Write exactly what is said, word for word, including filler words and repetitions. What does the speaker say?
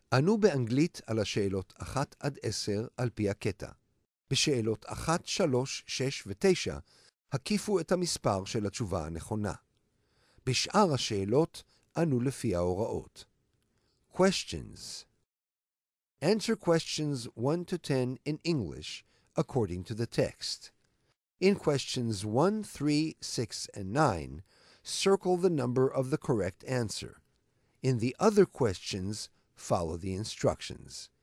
ענו באנגלית על השאלות אחת עד עשר על פי הקטע. בשאלות אחת, שלוש, שש ותשע הקיפו את המספר של התשובה הנכונה. בשאר השאלות ענו לפי ההוראות. Questions. Answer questions one to ten in English according to the text. In questions one, three, six, and nine, circle the number of the correct answer. In the other questions, follow the instructions.